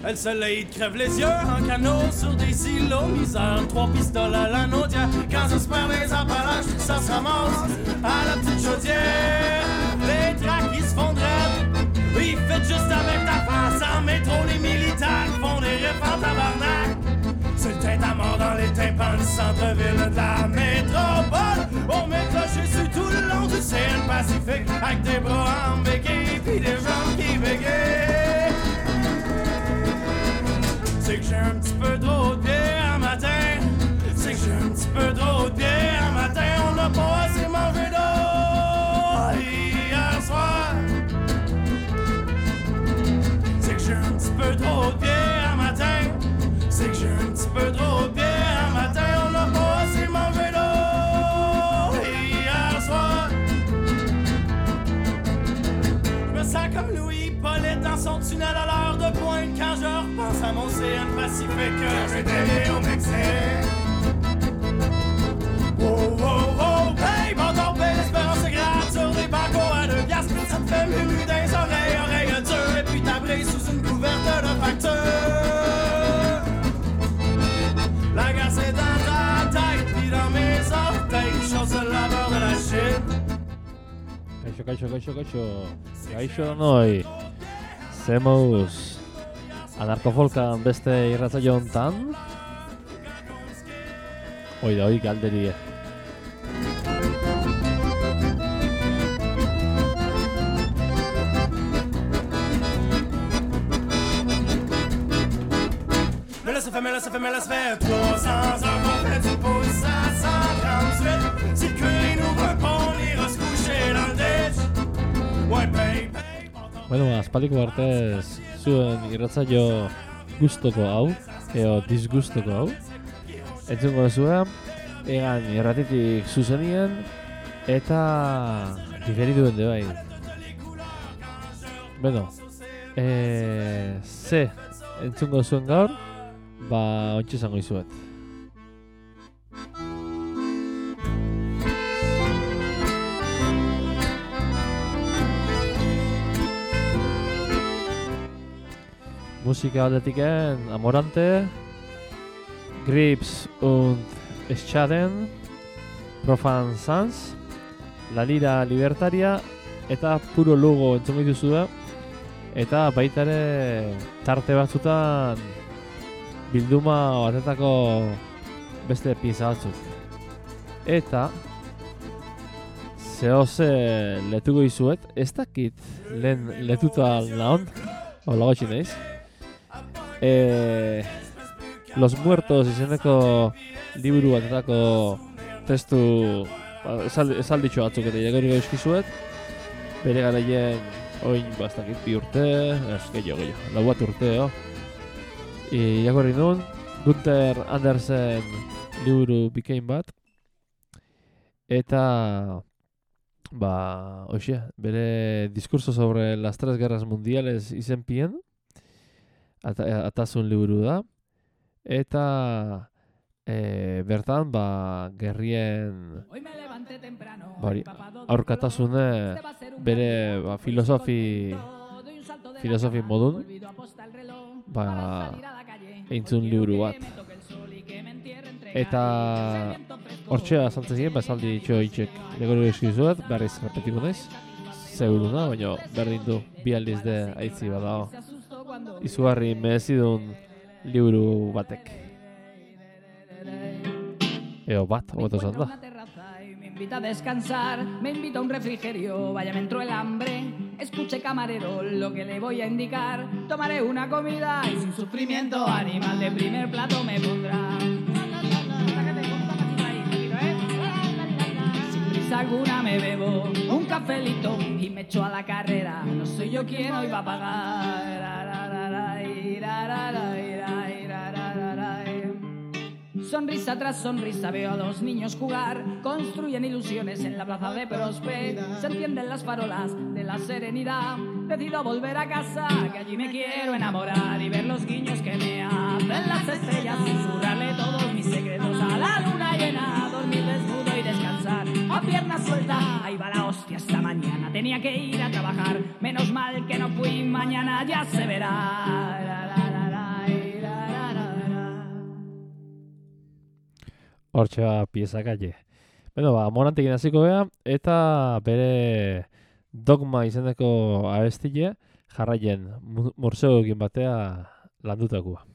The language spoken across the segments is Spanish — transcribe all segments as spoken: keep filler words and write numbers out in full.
Le soleil crève les yeux en canot sur des silos. Misère, trois pistolets à la naudière. Quand ça se perd les Appalaches, ça se ramasse à la petite chaudière. Les tracks qui se font dread. Ils fait juste avec ta face. En métro, les militaires font des riffs en tabarnak. C'est le tête à mort dans les tympans du centre-ville de la métropole. On met clocher sur tout le long du océan Pacifique. Avec des bras en béquille pis des jambes qui bégayent. C'est que j'ai un petit peu trop de bière matin. C'est que j'ai un petit peu trop de bière matin. On n'a pas assez mangé d'eau hier soir. C'est que j'ai un petit peu trop de bière matin. C'est que j'ai un petit peu trop de bière matin. On n'a pas assez mangé d'eau hier soir. Je me sens comme Louis Paulette dans son tunnel à l'heure de pointe quand je repense à mon océan Pacifique. J'étais né au Mexique. Oh, oh, oh, hey, bon, ton belle espérance est grave sur des bancos à deux piastres. Ça te fait mumu dans les oreilles, oreilles dures. Et puis t'abrées sous une couverte de facture. La guerre c'est dans ta tête, puis dans mes orteils. Chose de laveur de la Chine. Kaixo, kaixo, kaixo, kaixo. Kaixo noi. Zemoz anarkofolkan beste irratzaio hontan. Hoi da, hoi galderie. Mais là ça fait, mais là ça fait, mais là ça fait trois cents heures qu'on fait du pouce à cent trente-huit. Si le curé nous veut pas, on ira se coucher dans le ditch. Ouais, pay, pay. Bueno, aspaldiko partez zuen irratzaio gustoko hau, eo disgustoko hau. Entzungo zuen, egan irratitik zuzenien, eta diferiduen de bai. Bueno, e, ze entzungo zuen gaur, ba, ontsi zango izuet. Musika aldetiken Amorante, Grips und Schaden, Profan Sans, La Lira Libertaria eta Puro Lugo entzungo dituzue. Eta baita ere tarte batzutan bilduma batetako beste pieza batzuk. Eta zehoze letuko izuet, ez dakit lehen letuta nahon, hola gotxin eiz. E, Los Muertos izeneko liburu batetako testu esalditxo batzuk eta jagorri eskizuet. Bere garaien oin bastakit bi urte, ez gehiago gehiago, lau bat urte, oh. I jagorri nun, Gunther Andersen liburu bikain bat. Eta, ba, hoxe, bere diskurso sobre las tres guerras mundiales izenpien. Atazun liburu da. Eta e, bertan, ba, gerrien bari, aurkatasune bere ba, filosofi filosofi modun ba, eintzun liburu bat. Eta hortxea saltzen ziren, ba, esaldi itxo itxek legoro eskizuet, berriz repetiko naiz. Zeuru da, baina berdin du bi aldiz de aitzi badao. Izugarri merezidun liburu batek. Eo bat, hobeto esan da. Me invita a descansar, me invita a un refrigerio, vaya me entró el hambre. Escuche camarero lo que le voy a indicar. Tomaré una comida y sin sufrimiento animal de primer plato me pondrá. Sin prisa alguna me bebo un cafelito y me echo a la carrera. No soy yo quien hoy va a pagar. Sonrisa tras sonrisa veo a dos niños jugar. Construyen ilusiones en la plaza de Prospe. Se encienden las farolas de la serenidad. Decido volver a casa, que allí me quiero enamorar. Y ver los guiños que me hacen las estrellas. Susurrarle todos mis secretos a la luna llena. Dormir desnudo y descansar a pierna suelta. Ahí va la hostia esta mañana. Tenía que ir a trabajar. Menos mal que no fui, mañana ya se verá. La, la, la, la. Hortxe ba, pieza calle. Beno, ba, Morantekin hasiko gea, eta bere Dogma izeneko abestile jarraien morseoekin batea landutakoa.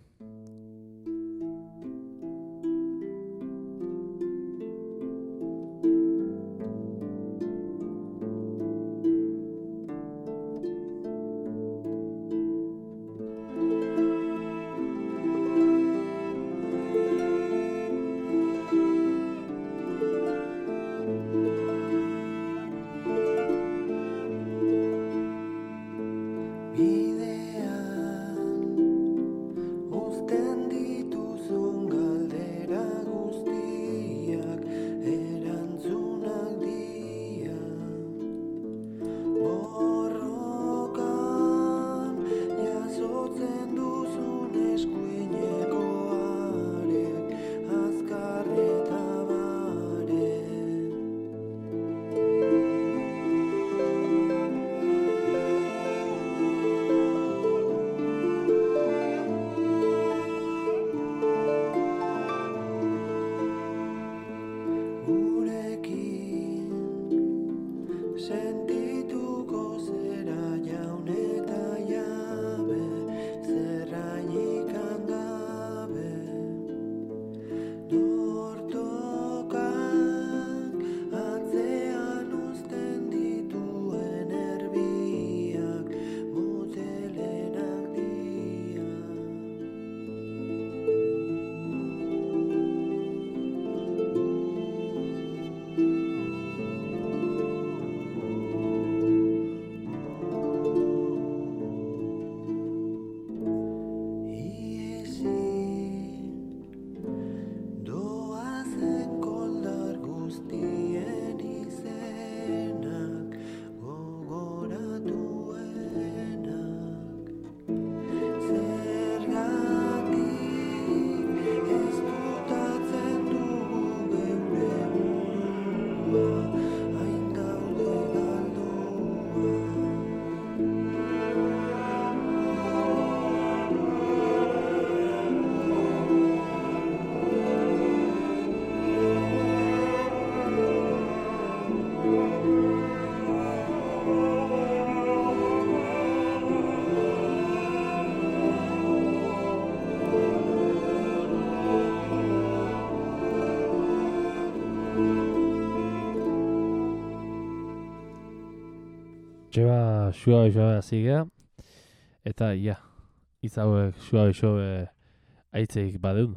Txeba xua bexoa zigea, eta ia, hitz hauek xua bexoa aitzeik badeun.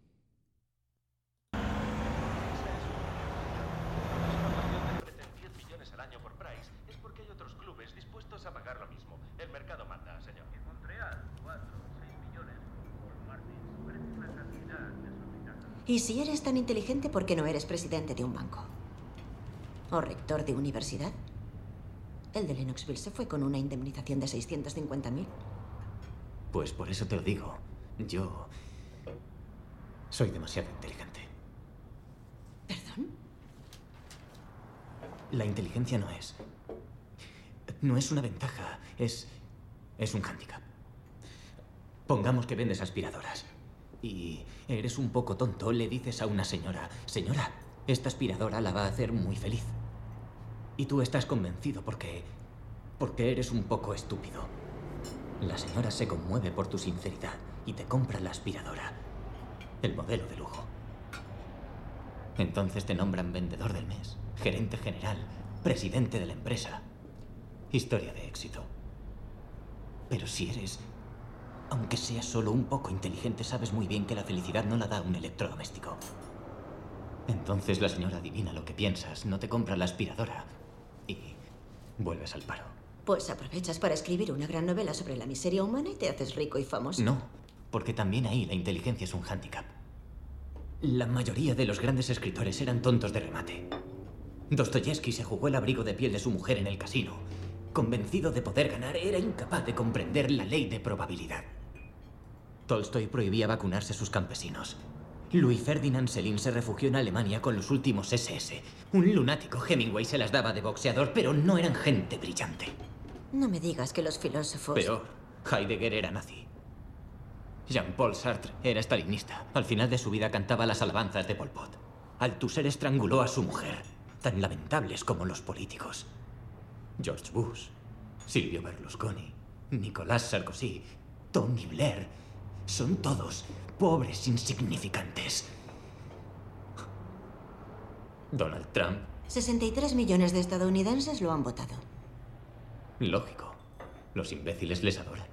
Y si eres tan inteligente, ¿por qué no eres presidente de un banco? ¿O rector de universidad? El de Lennoxville se fue con una indemnización de seiscientos cincuenta mil. Pues por eso te lo digo. Yo soy demasiado inteligente. ¿Perdón? La inteligencia no es... No es una ventaja, es... es un hándicap. Pongamos que vendes aspiradoras. Y eres un poco tonto, le dices a una señora, señora, esta aspiradora la va a hacer muy feliz. Y tú estás convencido porque... porque eres un poco estúpido. La señora se conmueve por tu sinceridad y te compra la aspiradora. El modelo de lujo. Entonces te nombran vendedor del mes, gerente general, presidente de la empresa. Historia de éxito. Pero si eres... aunque seas solo un poco inteligente, sabes muy bien que la felicidad no la da un electrodoméstico. Entonces la señora adivina lo que piensas, no te compra la aspiradora y vuelves al paro. Pues aprovechas para escribir una gran novela sobre la miseria humana y te haces rico y famoso. No, porque también ahí la inteligencia es un hándicap. La mayoría de los grandes escritores eran tontos de remate. Dostoyevsky se jugó el abrigo de piel de su mujer en el casino. Convencido de poder ganar, era incapaz de comprender la ley de probabilidad. Tolstoy prohibía vacunarse a sus campesinos. Louis Ferdinand Céline se refugió en Alemania con los últimos ese ese. Un lunático Hemingway se las daba de boxeador, pero no eran gente brillante. No me digas que los filósofos... Peor, Heidegger era nazi. Jean-Paul Sartre era stalinista. Al final de su vida cantaba las alabanzas de Pol Pot. Althusser estranguló a su mujer, tan lamentables como los políticos. George Bush, Silvio Berlusconi, Nicolás Sarkozy, Tony Blair, son todos pobres insignificantes. Donald Trump. sesenta y tres millones de estadounidenses lo han votado. Lógico. Los imbéciles les adoran.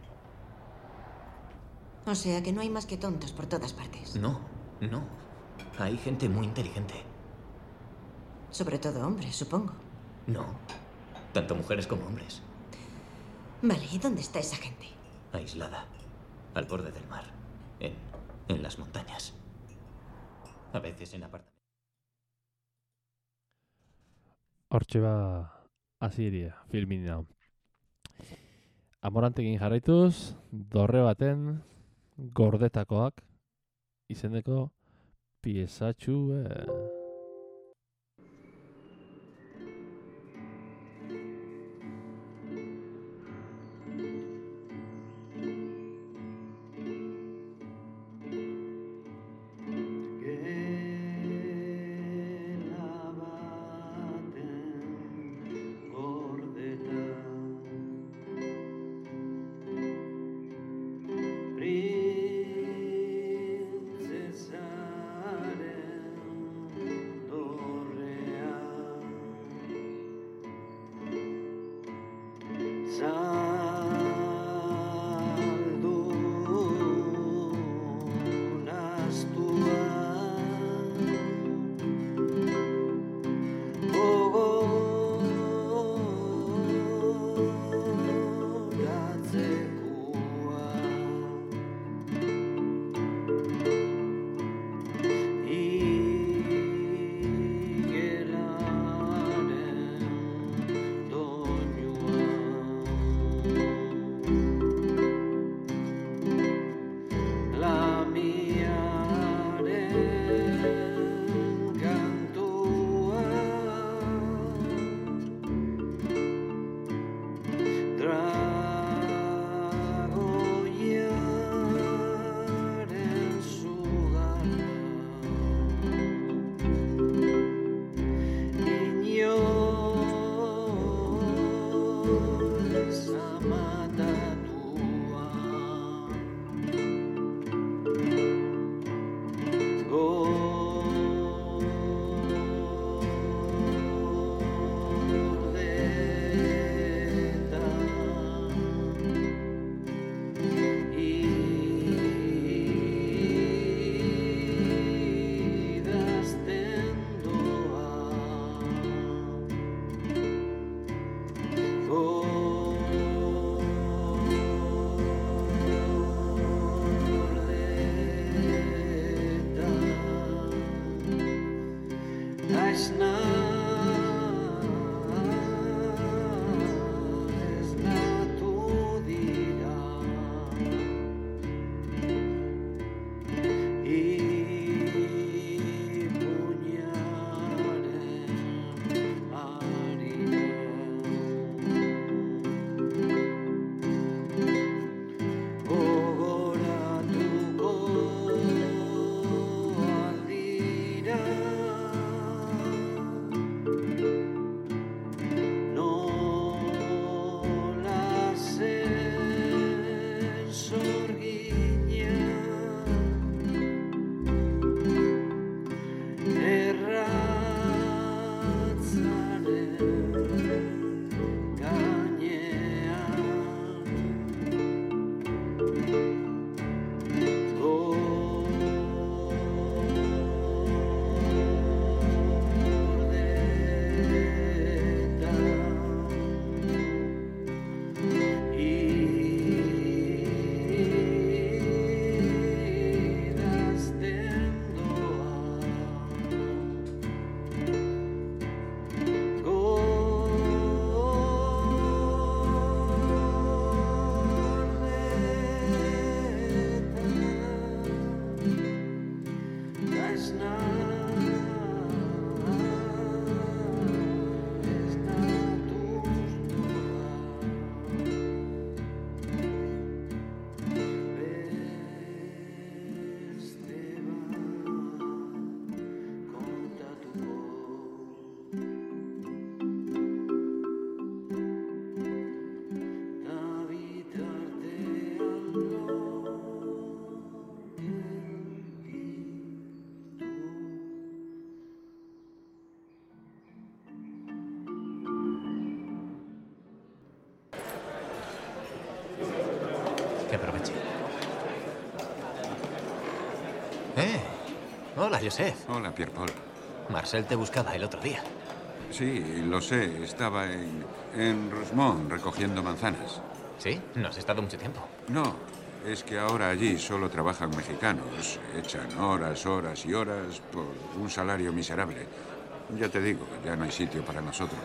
O sea que no hay más que tontos por todas partes. No, no. Hay gente muy inteligente. Sobre todo hombres, supongo. No. Tanto mujeres como hombres. Vale, ¿y dónde está esa gente? Aislada. Al borde del mar. En, en las montañas. A veces en apartamentos. Hortxe ba, aziria, filmin hau. Amorantekin jarraituz, dorre baten gordetakoak izeneko piezatxu... Eh. Hola, Joseph. Hola, Pierre-Paul. Marcel te buscaba el otro día. Sí, lo sé. Estaba en, en Rosemont recogiendo manzanas. ¿Sí? ¿No has estado mucho tiempo? No, es que ahora allí solo trabajan mexicanos. Echan horas, horas y horas por un salario miserable. Ya te digo, ya no hay sitio para nosotros.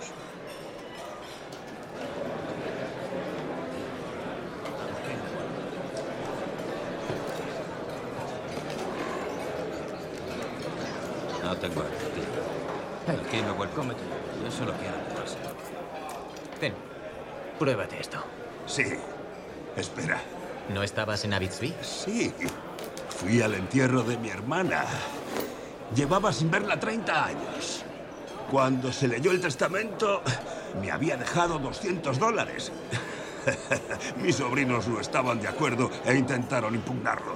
No tengo apetito. Aquí no vuelvo, cómete. Yo solo quiero moverse. Ten, pruébate esto. Sí. Espera. ¿No estabas en Abbotsford? Sí. Fui al entierro de mi hermana. Llevaba sin verla treinta años. Cuando se leyó el testamento, me había dejado doscientos dólares. Mis sobrinos no estaban de acuerdo e intentaron impugnarlo.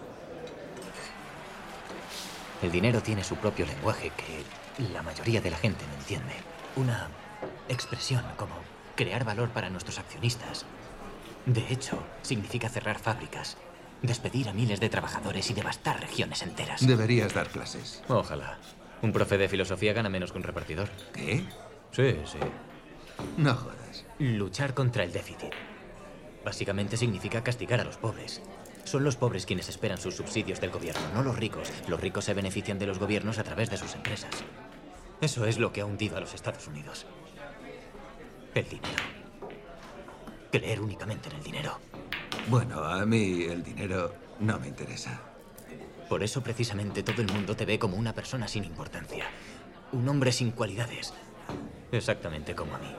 El dinero tiene su propio lenguaje que la mayoría de la gente no entiende. Una expresión como crear valor para nuestros accionistas. De hecho, significa cerrar fábricas, despedir a miles de trabajadores y devastar regiones enteras. Deberías dar clases. Ojalá. Un profe de filosofía gana menos que un repartidor. ¿Qué? Sí, sí. No jodas. Luchar contra el déficit. Básicamente significa castigar a los pobres. Son los pobres quienes esperan sus subsidios del gobierno, no los ricos. Los ricos se benefician de los gobiernos a través de sus empresas. Eso es lo que ha hundido a los Estados Unidos. El dinero. Creer únicamente en el dinero. Bueno, a mí el dinero no me interesa. Por eso precisamente todo el mundo te ve como una persona sin importancia. Un hombre sin cualidades. Exactamente como a mí.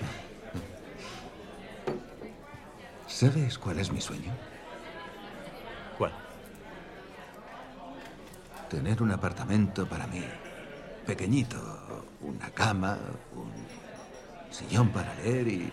¿Sabes cuál es mi sueño? ¿Cuál? Tener un apartamento para mí. Pequeñito. Una cama, un sillón para leer y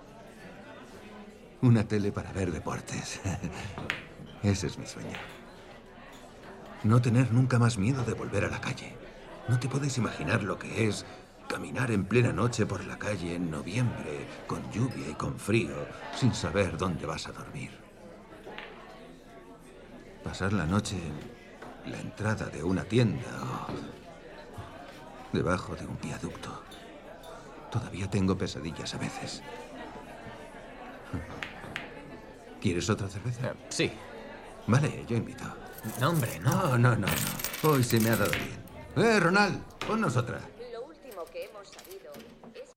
una tele para ver deportes. Ese es mi sueño. No tener nunca más miedo de volver a la calle. No te puedes imaginar lo que es caminar en plena noche por la calle en noviembre, con lluvia y con frío, sin saber dónde vas a dormir. Pasar la noche en la entrada de una tienda o debajo de un viaducto. Todavía tengo pesadillas a veces. ¿Quieres otra cerveza? Uh, sí. Vale, yo invito. No, hombre, no. No, no, no, no. Hoy se me ha dado bien. Eh, Ronald, ponnos otra. Lo último que hemos sabido es...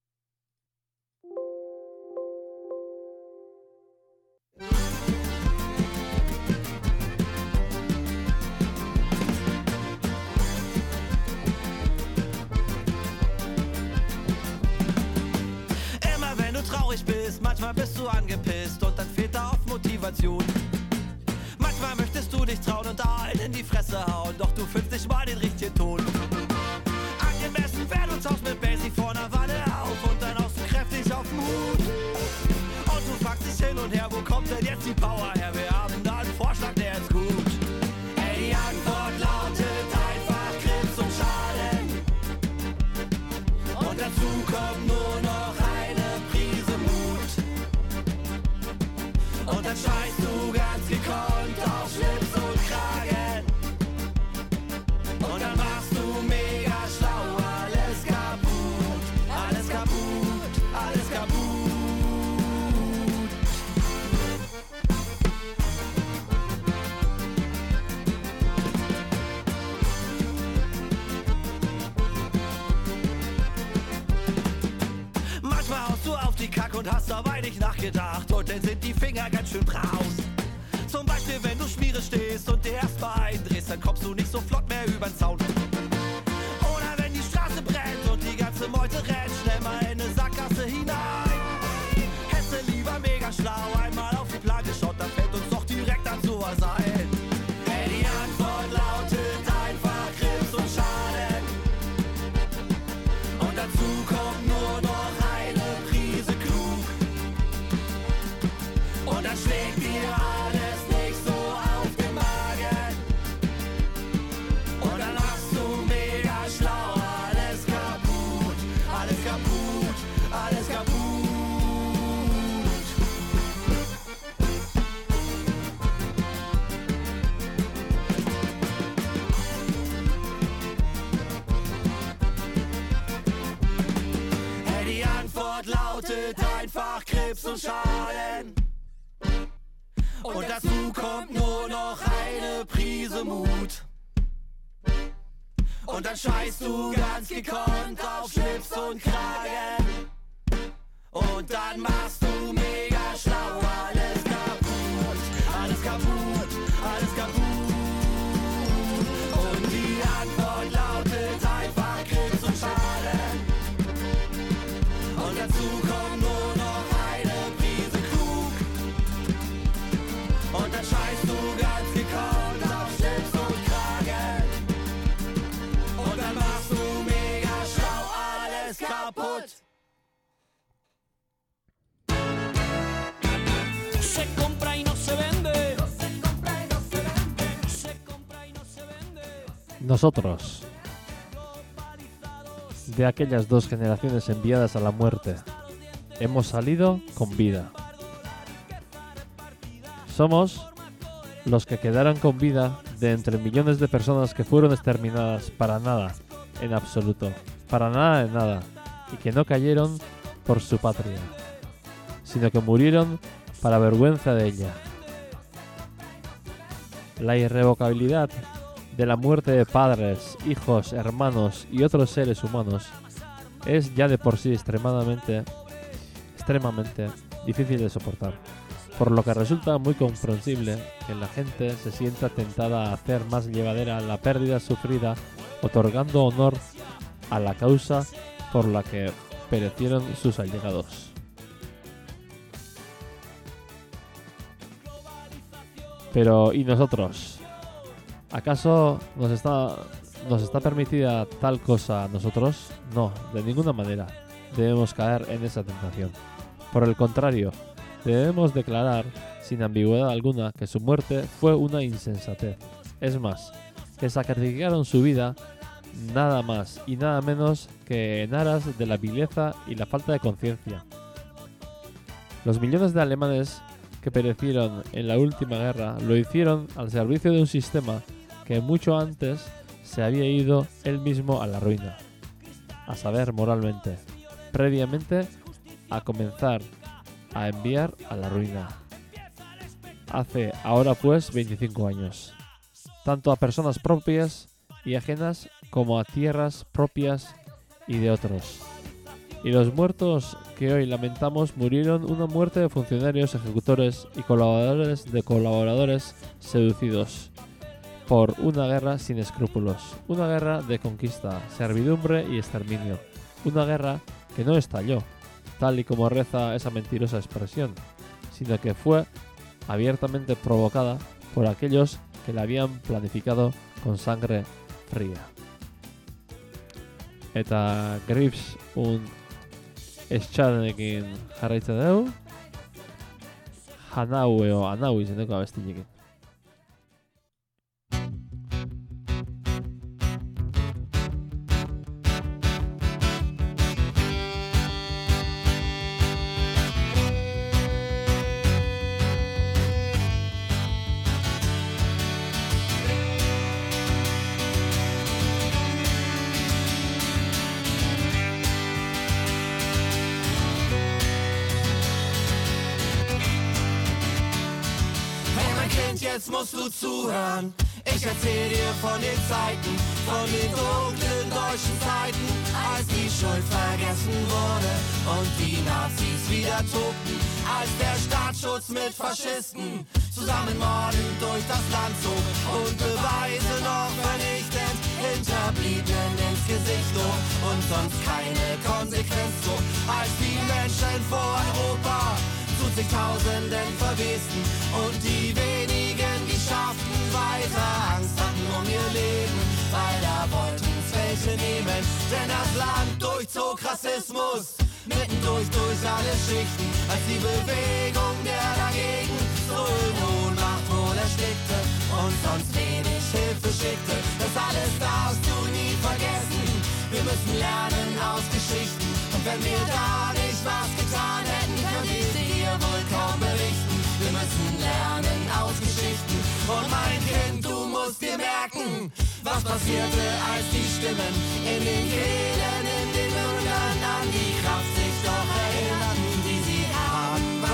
Immer wenn du traurig bist, manchmal bist du angepisst und dann fehlt da oft Motivation. Manchmal möchtest du dich trauen und allen in die Fresse hauen, doch du findest nicht mal den richtigen Ton. Angemessen wär du tauchst mit Basie vor ner Wanne auf und dann haust du kräftig auf den Hut. Und du fragst dich hin und her, wo kommt denn jetzt die Power her? Wir haben da einen Vorschlag, der ist gut. Ey, die Antwort lautet einfach Krebs und Schaden. Und dazu kommt nur noch eine Prise Mut. Und dann scheißt du ganz gekonnt auf Schlips und Kragen. Und dann machst du mega schlau, alles kaputt, alles kaputt, alles kaputt. Manchmal haust du auf die Kacke und hast dabei nicht nachgedacht und dann sind die Finger ganz schön braus. Zum Beispiel, wenn du Schmiere stehst und dir erstmal eindrehst, dann kommst du nicht so flott mehr übern Zaun. Oder wenn die Straße brennt und die ganze Meute rennt, schnell mal in eine Sackgasse hinein. Hätte lieber mega schlau einmal auf die Plan geschaut, dann fällt uns doch direkt an sowas ein. Hey, die Antwort lautet einfach Krebs und Schaden. Und dazu kommt nur noch eine Prise klug. Und dann schlägt dir alles nicht so auf den Magen. Und dann machst du mega schlau, alles kaputt, alles kaputt, alles kaputt. und Schaden. Und dazu kommt nur noch eine Prise Mut. Und dann scheißt du ganz gekonnt auf Schlips und Kragen. Und dann machst du mega schlau alles kaputt, alles kaputt, alles kaputt. Und die Antwort lautet einfach Krebs und Schaden. Und dazu kommt nur noch eine Prise klug. Und dann scheißt du ganz gekonnt auf Schlips und Kragen. Und dann machst du mega schlau alles kaputt. Se compra y no se vende. Se compra y no se vende. Se compra y no se vende. Nosotros, de aquellas dos generaciones enviadas a la muerte, hemos salido con vida. Somos los que quedaron con vida de entre millones de personas que fueron exterminadas para nada, en absoluto, para nada de nada, y que no cayeron por su patria, sino que murieron para vergüenza de ella. La irrevocabilidad de la muerte de padres, hijos, hermanos y otros seres humanos es ya de por sí extremadamente, extremadamente difícil de soportar, por lo que resulta muy comprensible que la gente se sienta tentada a hacer más llevadera la pérdida sufrida, otorgando honor a la causa por la que perecieron sus allegados. Pero, ¿y nosotros? ¿Acaso nos está, nos está permitida tal cosa a nosotros? No, de ninguna manera debemos caer en esa tentación. Por el contrario, debemos declarar sin ambigüedad alguna que su muerte fue una insensatez. Es más, que sacrificaron su vida nada más y nada menos que en aras de la vileza y la falta de conciencia. Los millones de alemanes que perecieron en la última guerra lo hicieron al servicio de un sistema que mucho antes se había ido él mismo a la ruina, a saber, moralmente, previamente a comenzar a enviar a la ruina. Hace ahora pues veinticinco años, tanto a personas propias y ajenas como a tierras propias y de otros. Y los muertos que hoy lamentamos murieron una muerte de funcionarios, ejecutores y colaboradores de colaboradores seducidos por una guerra sin escrúpulos, una guerra de conquista, servidumbre y exterminio, una guerra que no estalló, tal y como reza esa mentirosa expresión, sino que fue abiertamente provocada por aquellos que la habían planificado con sangre fría. Eta Grips un Eschadenekin jarraitzen dugu, Hanau eo Hanau izeneko abestinekin. Jetzt musst du zuhören, ich erzähl dir von den Zeiten, von den dunklen deutschen Zeiten, als die Schuld vergessen wurde und die Nazis wieder tobten, als der Staatsschutz mit Faschisten zusammen mordend durch das Land zog und Beweise noch vernichtend Hinterbliebenen ins Gesicht log und sonst keine Konsequenz zog, als die Menschen vor Europa zu zigtausenden verwesten und die wenigen, die schafften, weiter Angst hatten um ihr Leben, weil da wollten's welche nehmen, denn das Land durchzog Rassismus, mittendurch durch alle Schichten, als die Bewegung der dagegen so in Ohnmacht wohl erstickte und sonst wenig Hilfe schickte. Das alles darfst du nie vergessen, wir müssen lernen aus Geschichten und wenn wir da nicht was getan hätten, könnte ich dir wohl kaum berichten. Wir müssen lernen aus Geschichten und mein Kind, du musst dir merken, was passierte, als die Stimmen in den Kehlen, in den Mündern an die Kraft sich doch erinnerten, die sie haben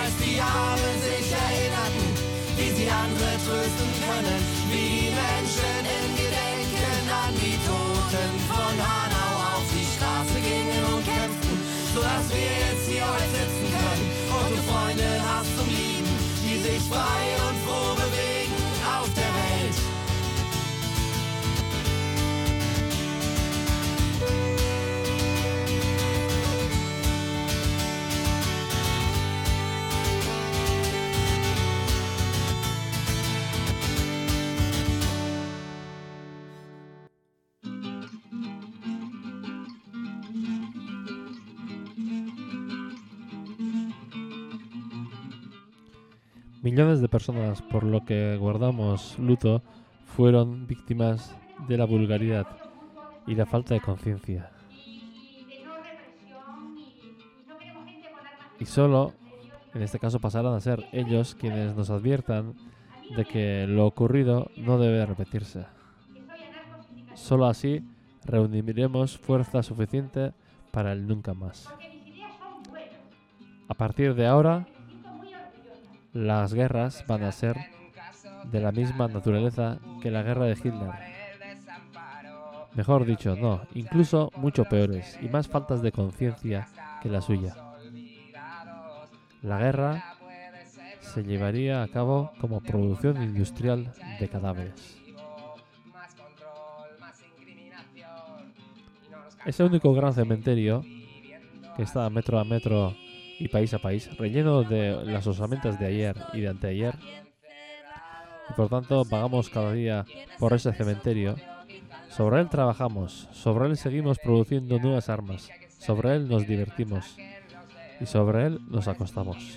weiß, die Armen sich erinnerten, wie sie andere trösten können, wie Menschen im Gedenken an die Toten von Hanau auf die Straße gingen und kämpften, sodass wir jetzt hier heute sitzen können und du Freunde hast zum Lieben, die sich frei und froh bewegen auf der Welt. Millones de personas, por lo que guardamos luto, fueron víctimas de la vulgaridad y la falta de conciencia. Y solo, en este caso, pasarán a ser ellos quienes nos adviertan de que lo ocurrido no debe repetirse. Solo así reuniremos fuerza suficiente para el nunca más. A partir de ahora, las guerras van a ser de la misma naturaleza que la guerra de Hitler. Mejor dicho, no, incluso mucho peores y más faltas de conciencia que la suya. La guerra se llevaría a cabo como producción industrial de cadáveres. Ese único gran cementerio que está metro a metro y país a país, relleno de las osamentas de ayer y de anteayer, y por tanto pagamos cada día por ese cementerio. Sobre él trabajamos, sobre él seguimos produciendo nuevas armas, sobre él nos divertimos y sobre él nos acostamos.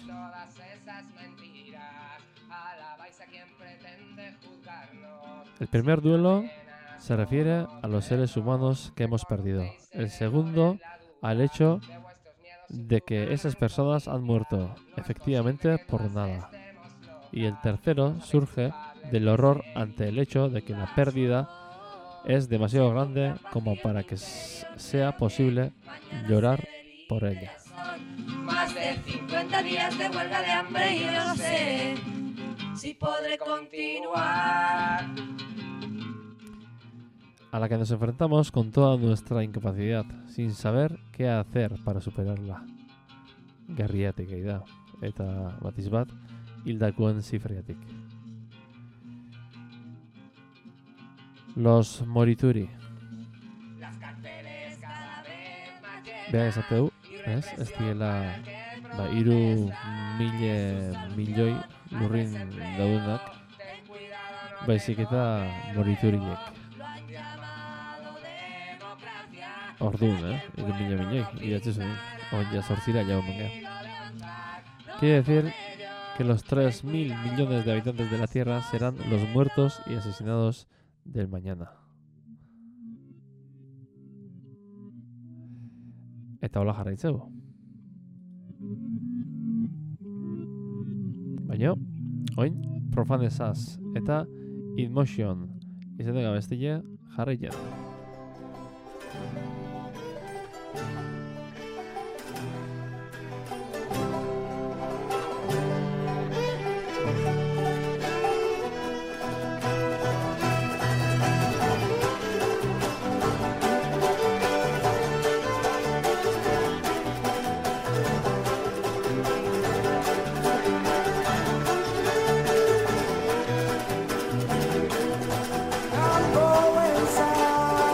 El primer duelo se refiere a los seres humanos que hemos perdido. El segundo, al hecho de que esas personas han muerto efectivamente por nada. Y el tercero surge del horror ante el hecho de que la pérdida es demasiado grande como para que sea posible llorar por ella. Más de cincuenta días de huelga de hambre y yo no sé si podré continuar. A la que nos enfrentamos con toda nuestra incapacidad, sin saber qué hacer para superarla. Gerriatik da, eta batiz bat, hildakoen zifriatik. Los Morituri. Beha esateu, ez? Ez diela ba, iru mile milioi lurrin daudenak, baizik eta Morituriek. Orduan, eh? Iru mila milioi, idatzi zuen. On ya sorcira ya omega. Quiere decir que los tres mil millones de habitantes de la Tierra serán los muertos y asesinados del mañana. Eta hola jarraitzeu. Baina, oin, Profanesaz eta In Motion izenega bestile jarraitzen. I'm going south.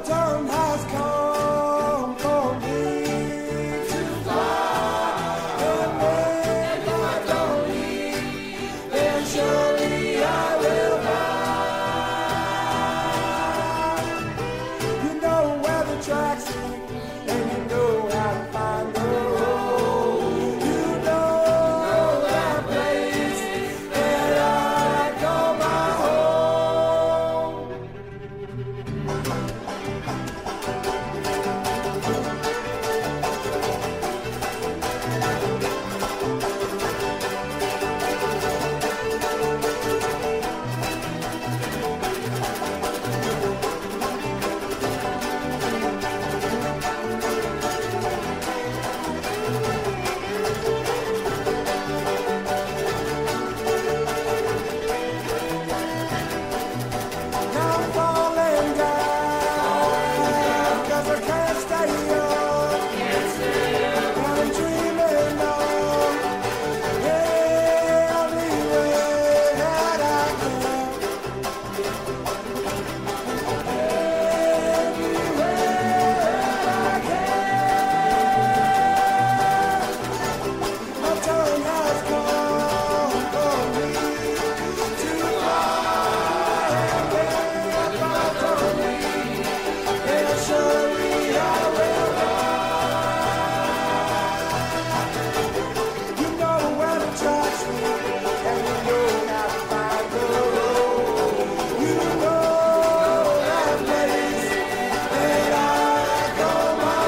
time has come for me to fly. And if I don't leave, then surely I will ride. You know where the tracks lead, and you know how to find the road. You know that place that I call my home. Now I'm falling down, 'cause I can't stay up. What I'm dreaming of, every way that I can. Every way that I can. My time has come for me to fly. And if I don't leave, then surely I will ride. You know where the tracks lead, and you know how to find the road. You know that place that I call my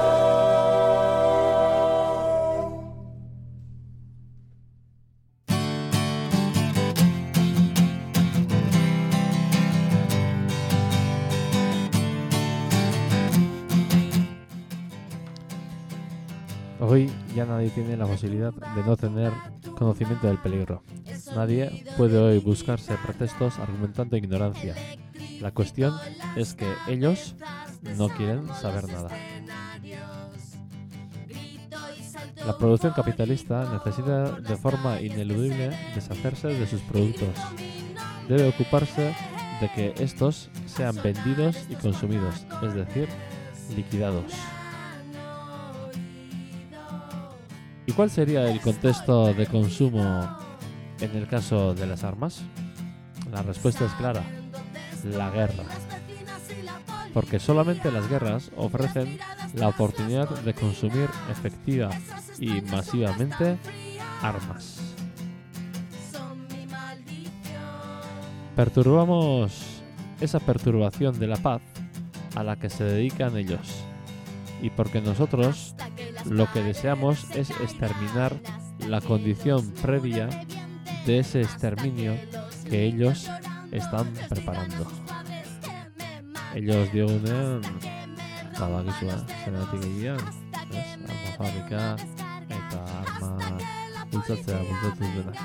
home. Hoy ya nadie tiene la posibilidad de no tener conocimiento del peligro. Nadie puede hoy buscarse pretextos argumentando ignorancia. La cuestión es que ellos no quieren saber nada. La producción capitalista necesita de forma ineludible deshacerse de sus productos. Debe ocuparse de que estos sean vendidos y consumidos, es decir, liquidados. ¿Y cuál sería el contexto de consumo en el caso de las armas? La respuesta es clara: la guerra. Porque solamente las guerras ofrecen la oportunidad de consumir efectiva y masivamente armas. Perturbamos esa perturbación de la paz a la que se dedican ellos. Y porque nosotros lo que deseamos es exterminar la condición previa de ese exterminio que ellos están preparando. Ellos diogunean badakizua zergatik egian, ez? Arma fabrika eta arma bultzatzea bultzatu denak.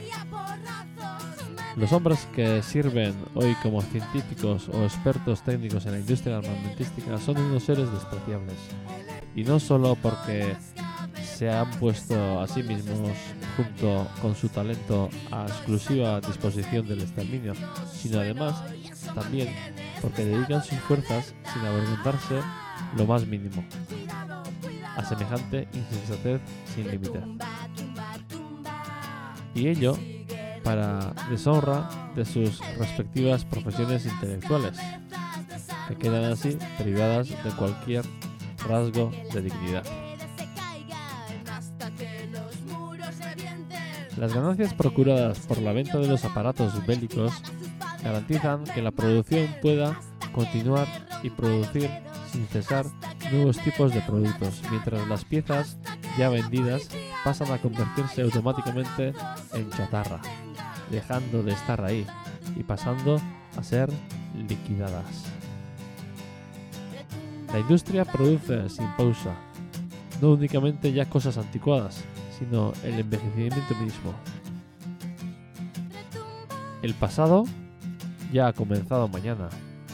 Los hombres que sirven hoy como científicos o expertos técnicos en la industria armamentística son unos seres despreciables. Y no solo porque se han puesto a sí mismos junto con su talento a exclusiva disposición del exterminio, sino además también porque dedican sus fuerzas sin avergonzarse lo más mínimo a semejante insensatez sin límite. Y ello para deshonra de sus respectivas profesiones intelectuales, que quedan así privadas de cualquier rasgo de dignidad. Las ganancias procuradas por la venta de los aparatos bélicos garantizan que la producción pueda continuar y producir sin cesar nuevos tipos de productos, mientras las piezas ya vendidas pasan a convertirse automáticamente en chatarra, dejando de estar ahí y pasando a ser liquidadas. La industria produce sin pausa, no únicamente ya cosas anticuadas, sino el envejecimiento mismo. El pasado ya ha comenzado mañana.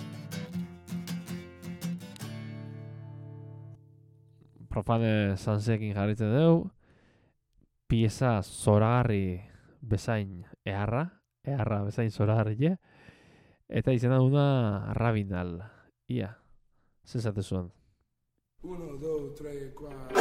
Profane Sansekin jarritzen dugu, pieza zoragarri bezain eharra, eharra bezain zoragarri, eta izena duna Rabinal. Ia, sensate zuen. Uno, dos, tres, cuatro.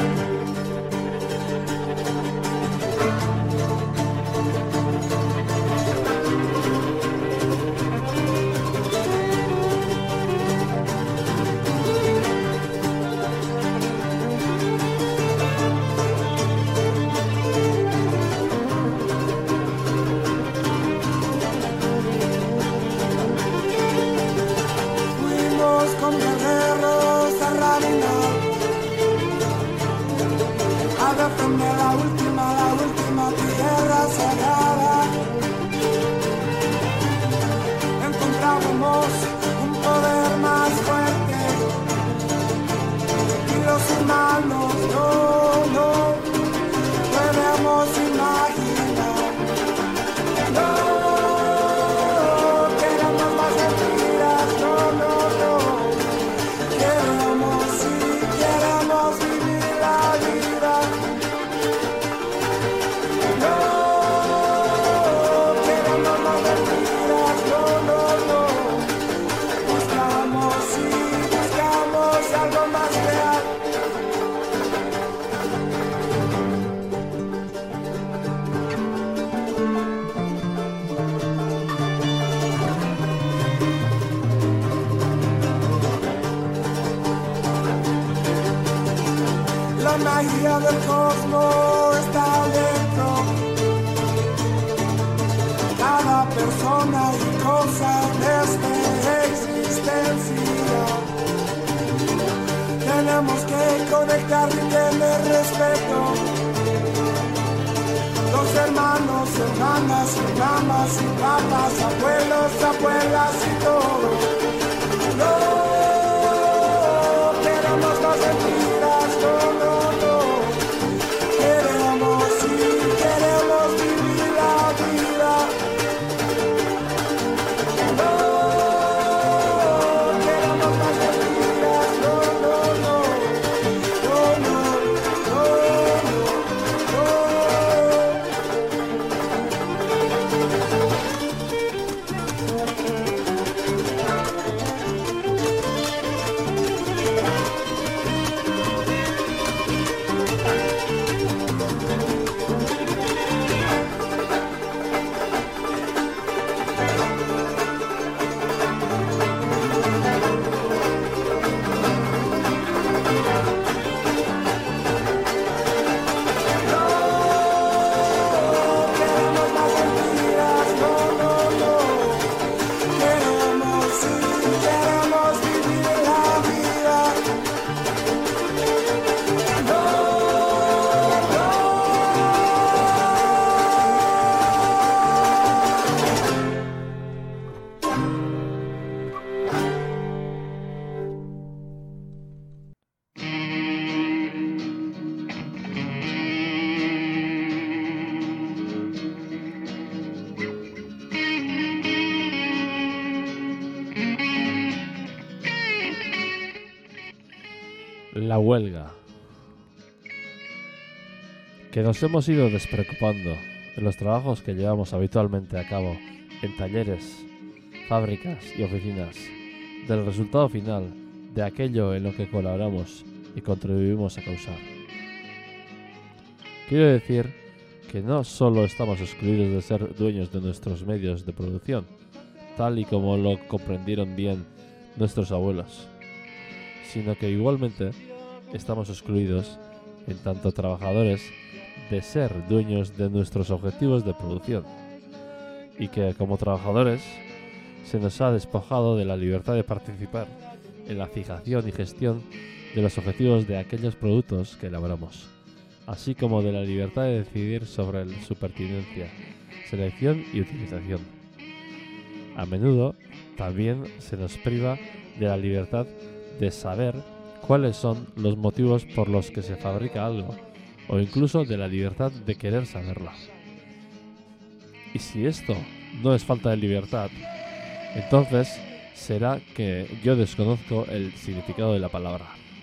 La última, la última tierra sagrada. Encontramos un poder más fuerte y los humanos no, no podemos imaginar. No queremos más mentiras, no, no, no. Queremos, sí, queremos vivir la vida. La magia del cosmos está dentro. Cada persona y cosa de esta existencia. Tenemos que conectar y tener respeto. Los hermanos, hermanas, mamás y papás, abuelos, abuelas y todo. No queremos más mentiras, no, no. La huelga. Que nos hemos ido despreocupando en los trabajos que llevamos habitualmente a cabo en talleres, fábricas y oficinas, del resultado final de aquello en lo que colaboramos y contribuimos a causar. Quiero decir que no solo estamos excluidos de ser dueños de nuestros medios de producción, tal y como lo comprendieron bien nuestros abuelos, sino que igualmente estamos excluidos, en tanto trabajadores, de ser dueños de nuestros objetivos de producción, y que como trabajadores se nos ha despojado de la libertad de participar en la fijación y gestión de los objetivos de aquellos productos que elaboramos, así como de la libertad de decidir sobre su pertinencia, selección y utilización. A menudo también se nos priva de la libertad de saber cuáles son los motivos por los que se fabrica algo, o incluso de la libertad de querer saberlo. Y si esto no es falta de libertad, entonces será que yo desconozco el significado de la palabra.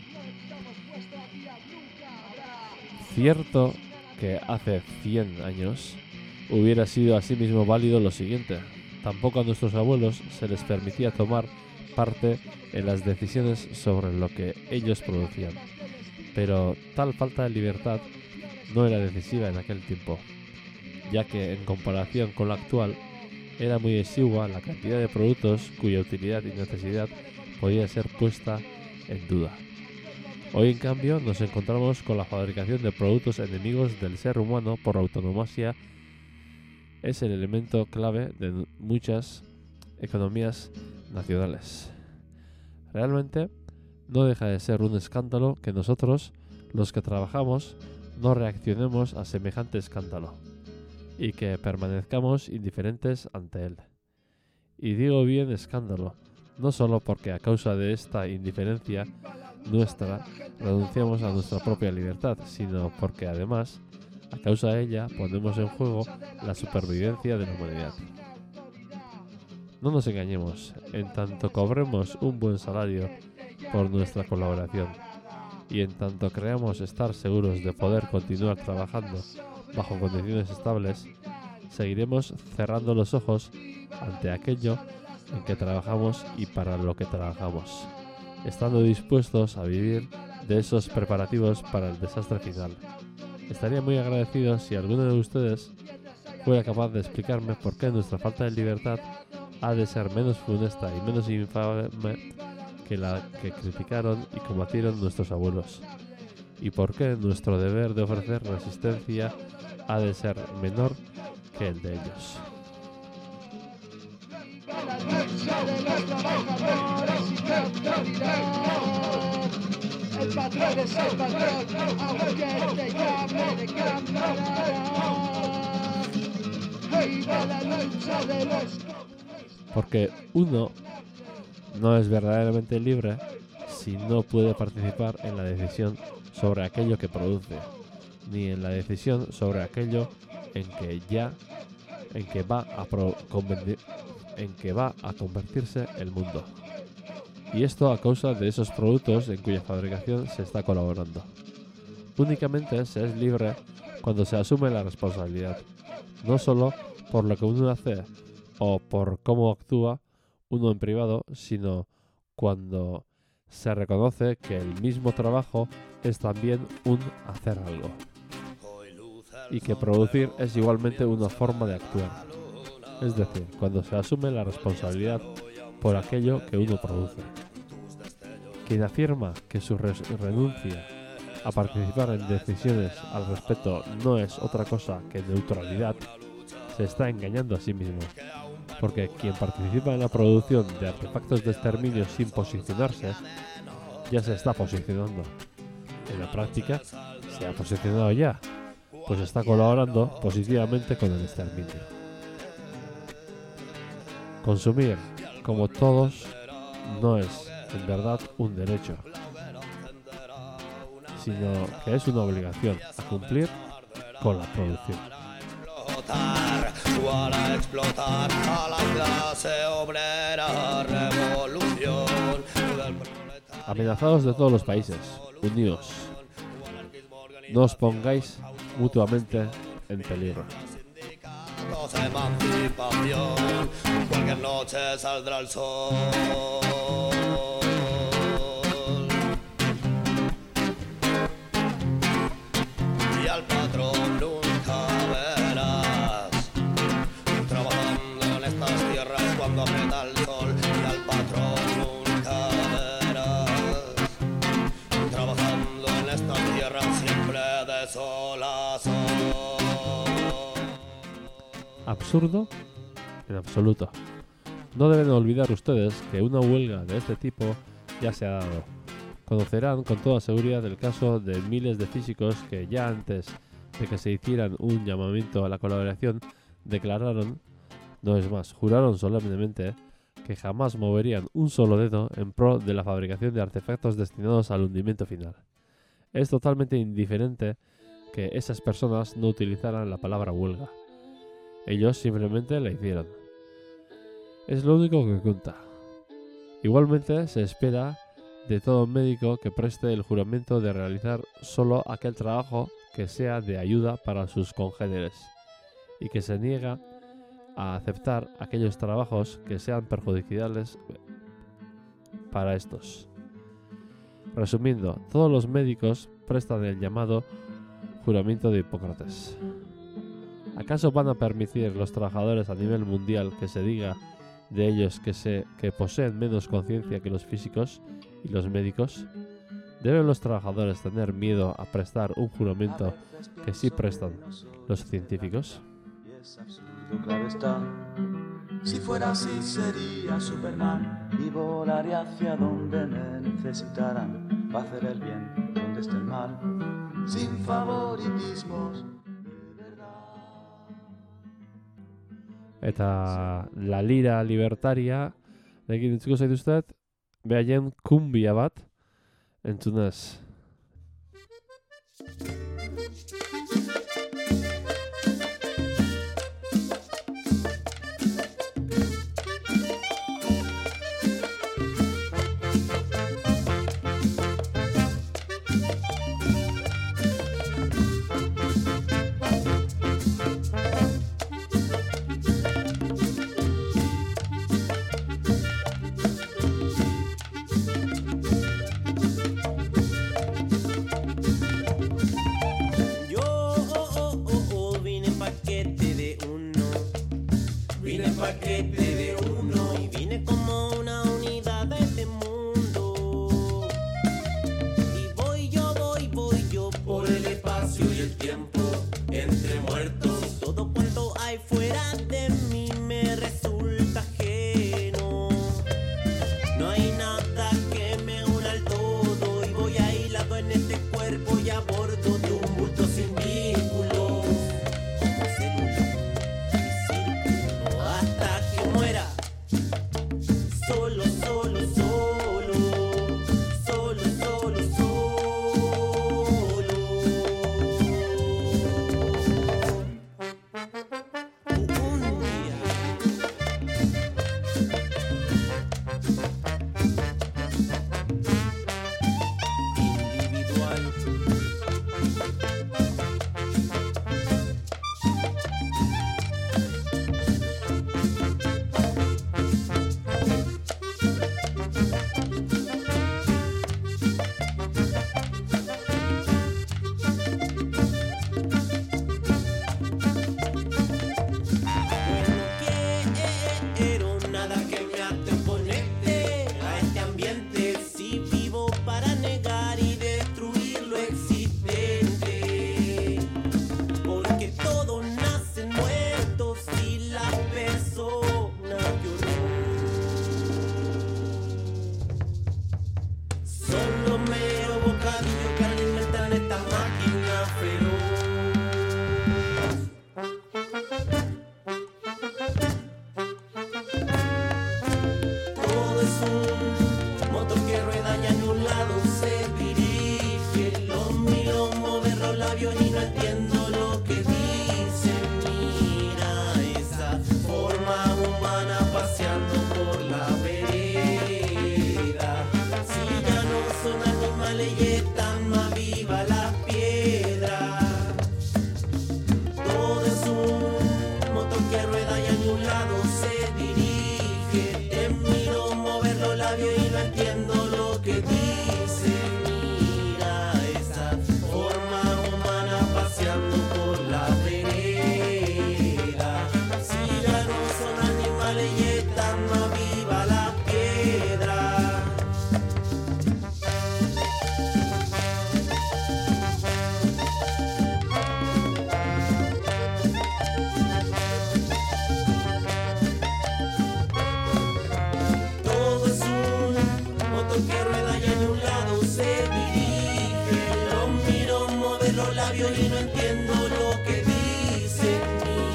Cierto que hace cien años hubiera sido asimismo válido lo siguiente: tampoco a nuestros abuelos se les permitía tomar parte en las decisiones sobre lo que ellos producían. Pero tal falta de libertad no era decisiva en aquel tiempo, ya que en comparación con la actual era muy exigua la cantidad de productos cuya utilidad y necesidad podía ser puesta en duda. Hoy, en cambio, nos encontramos con la fabricación de productos enemigos del ser humano por autonomía. Es el elemento clave de muchas economías nacionales. Realmente no deja de ser un escándalo que nosotros, los que trabajamos, no reaccionemos a semejante escándalo y que permanezcamos indiferentes ante él. Y digo bien escándalo, no solo porque a causa de esta indiferencia nuestra renunciamos a nuestra propia libertad, sino porque además, a causa de ella, ponemos en juego la supervivencia de la humanidad. No nos engañemos, en tanto cobremos un buen salario por nuestra colaboración y en tanto creamos estar seguros de poder continuar trabajando bajo condiciones estables, seguiremos cerrando los ojos ante aquello en que trabajamos y para lo que trabajamos, estando dispuestos a vivir de esos preparativos para el desastre final. Estaría muy agradecido si alguno de ustedes fuera capaz de explicarme por qué nuestra falta de libertad ha de ser menos funesta y menos infame que la que criticaron y combatieron nuestros abuelos, y por qué nuestro deber de ofrecer resistencia ha de ser menor que el de ellos. El patrón es el patrón, aunque te llame de cámara. Viva la lucha de los... Porque uno no es verdaderamente libre si no puede participar en la decisión sobre aquello que produce, ni en la decisión sobre aquello en que ya en que va a pro, convertir, en que va a convertirse el mundo. Y esto a causa de esos productos en cuya fabricación se está colaborando. Únicamente se es libre cuando se asume la responsabilidad, no solo por lo que uno hace o por cómo actúa uno en privado, sino cuando se reconoce que el mismo trabajo es también un hacer algo, y que producir es igualmente una forma de actuar, es decir, cuando se asume la responsabilidad por aquello que uno produce. Quien afirma que su re- renuncia a participar en decisiones al respecto no es otra cosa que neutralidad, se está engañando a sí mismo, porque quien participa en la producción de artefactos de exterminio sin posicionarse, ya se está posicionando. En la práctica, se ha posicionado ya, pues está colaborando positivamente con el exterminio. Consumir, como todos, no es en verdad un derecho, sino que es una obligación a cumplir con la producción. Para explotar a la clase obrera, revolución. Amenazados de todos los países, unidos. No os pongáis mutuamente en peligro. Emancipación, cualquier noche saldrá el sol. Y al patrón nunca verás trabajando en estas tierras cuando aprieta el sol. Y al patrón nunca verás trabajando en estas tierras siempre de sol a sol. ¿Absurdo? En absoluto. No deben olvidar ustedes que una huelga de este tipo ya se ha dado. Conocerán con toda seguridad el caso de miles de físicos que ya antes de que se hicieran un llamamiento a la colaboración declararon, no es más, juraron solemnemente que jamás moverían un solo dedo en pro de la fabricación de artefactos destinados al hundimiento final. Es totalmente indiferente que esas personas no utilizaran la palabra huelga. Ellos simplemente la hicieron. Es lo único que cuenta. Igualmente se espera de todo médico que preste el juramento de realizar solo aquel trabajo que sea de ayuda para sus congéneres y que se niega a aceptar aquellos trabajos que sean perjudiciales, para estos. Resumiendo, todos los médicos prestan el llamado juramento de Hipócrates. ¿Acaso van a permitir los trabajadores a nivel mundial que se diga de ellos que, se, que poseen menos conciencia que los físicos y los médicos? ¿Deben los trabajadores tener miedo a prestar un juramento que sí prestan los científicos? Claro está, si fuera así sería Superman y volaría hacia donde me necesitarán para hacer el bien donde esté el mal, sin favoritismos. Eta la lira libertaria egin entzuko zaituztet, behaien kumbia bat entzunez.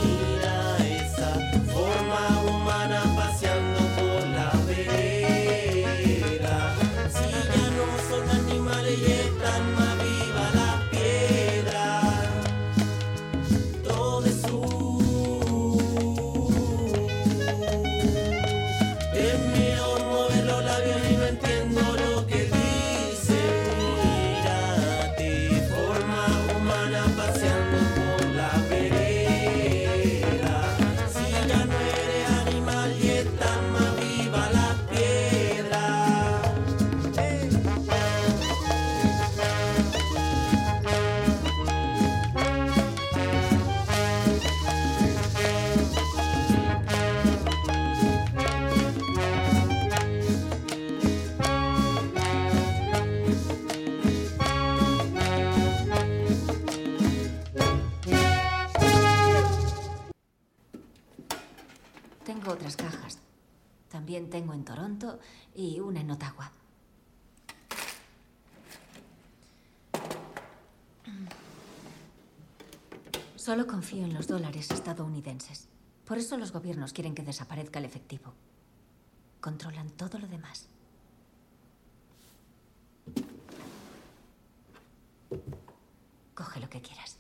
Mira esa forma humana paseando por la vereda. también tengo en Toronto y una en Ottawa. Solo confío en los dólares estadounidenses. Por eso los gobiernos quieren que desaparezca el efectivo. Controlan todo lo demás. Coge lo que quieras.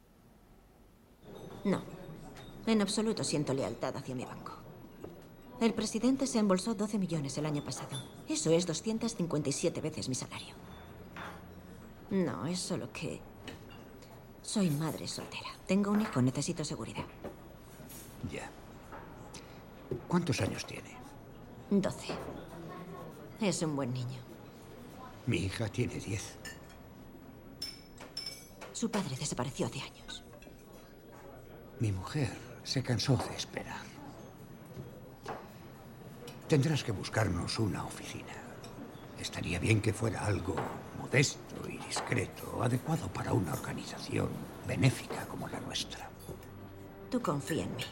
No, en absoluto siento lealtad hacia mi banco. El presidente se embolsó doce millones el año pasado. Eso es doscientas cincuenta y siete veces mi salario. No, es solo que... soy madre soltera. Tengo un hijo, necesito seguridad. Ya. ¿Cuántos años tiene? doce. Es un buen niño. Mi hija tiene diez. Su padre desapareció hace años. Mi mujer se cansó de esperar. Tendrás que buscarnos una oficina. Estaría bien que fuera algo modesto y discreto, adecuado para una organización benéfica como la nuestra. Tú confía en mí.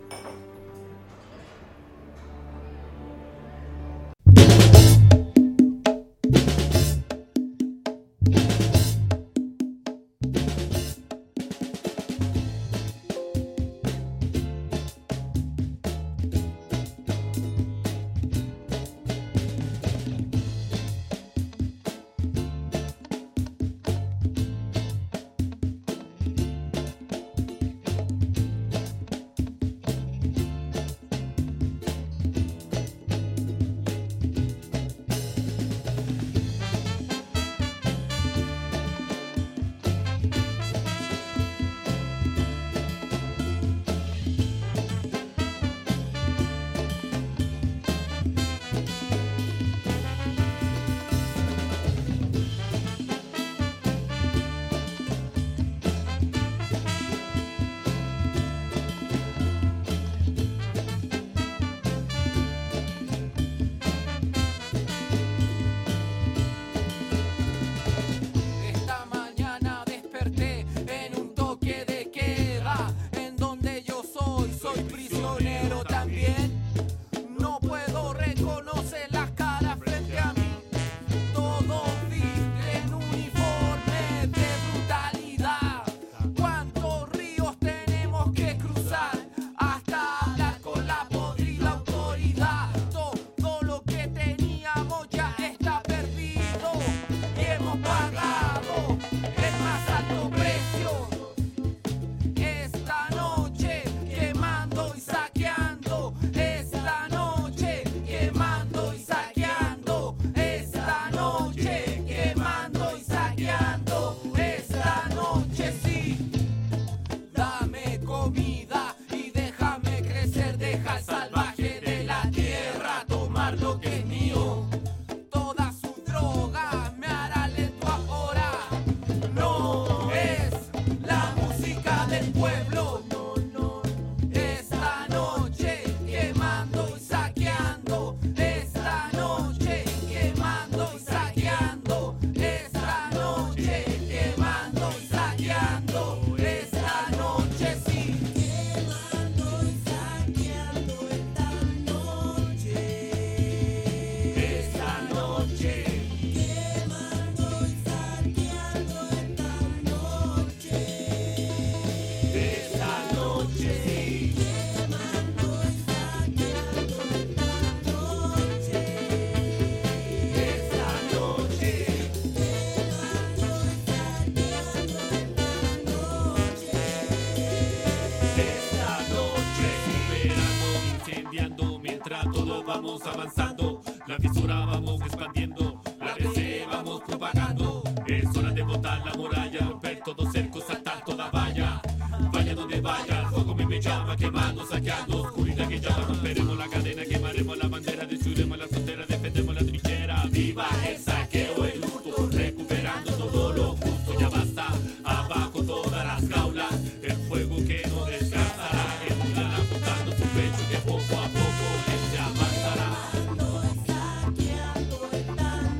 vamos avanzando, la visura vamos expandiendo, la D C vamos propagando. Es hora de botar la muralla, romper todo cerco, saltar toda valla. Vaya donde vaya, el fuego me, me llama, quemando, saqueando, oscuridad que llama. Romperemos la cadena, quemaremos la bandera, destruiremos la frontera, defendemos la trinchera. ¡Viva el saqueo, el luto! Recuperando todo lo justo, ya basta. Abajo todas las jaulas, el fuego que no descansará. El Buda apuntando su pecho que poco a poco él se avanzará. Saqueando, estando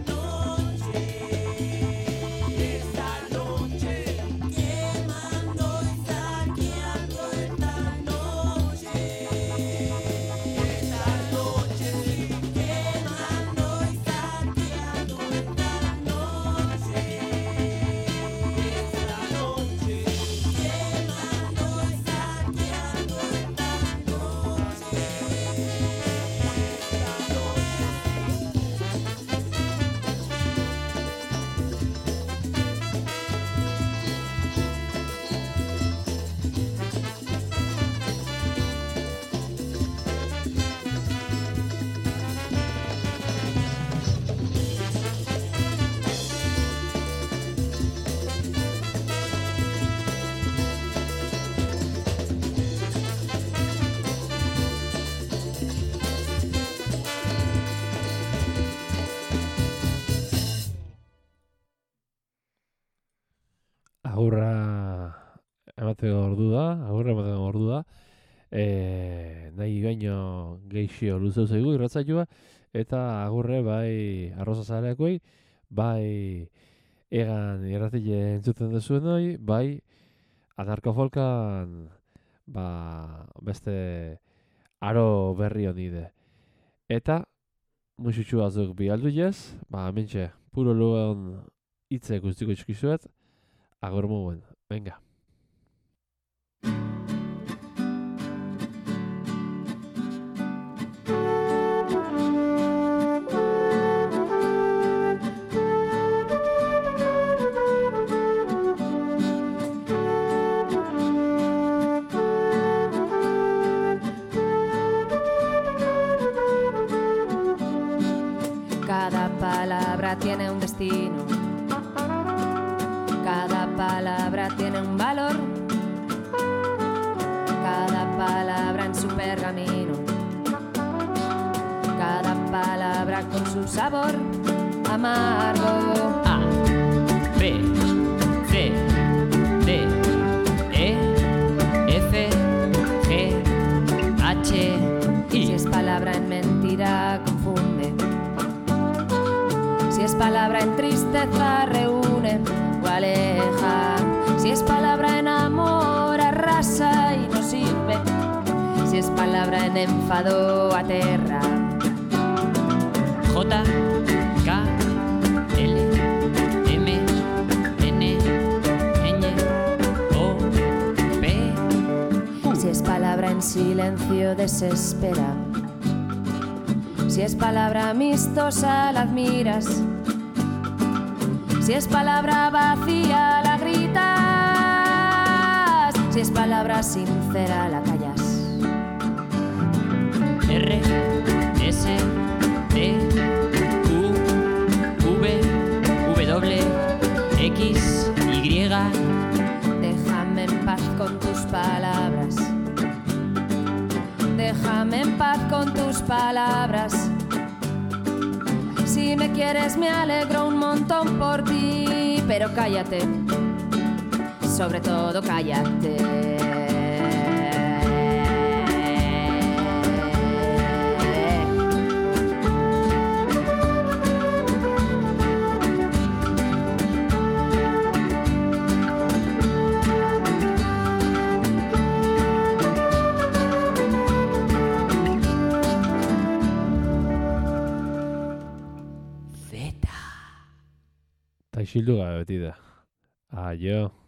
agurra emateko ordu da, agurra emateko ordu da. E, nahi baino geixio luzeu zaigu irratzaioa, eta agurre bai arroza zaleakoi, bai egan irratile entzuten duzuen hoi, bai Anarko Folkan ba, beste aro berri honi de. Eta musutxu batzuk bi aldu jez, ba mentxe, puro luen hitze guztiko txikizuet, agur muguen, venga. Tiene un destino, cada palabra tiene un valor, cada palabra en su pergamino, cada palabra con su sabor amargo. A, B, C, D, E, F, G, H, I. Si es palabra en mentira confunde, si es palabra en tristeza reúne o aleja, si es palabra en amor arrasa y no sirve, si es palabra en enfado aterra. J, K, L, M, N, Ñ, O, P. Si es palabra en silencio desespera, si es palabra amistosa la admiras, si es palabra vacía la gritas, si es palabra sincera la callas. R, S, T, U, V, W, X, Y. Déjame en paz con tus palabras, déjame en paz con tus palabras. Si me quieres me alegro un montón por ti, pero cállate, sobre todo cállate. Isildu gabe beti da. Aio.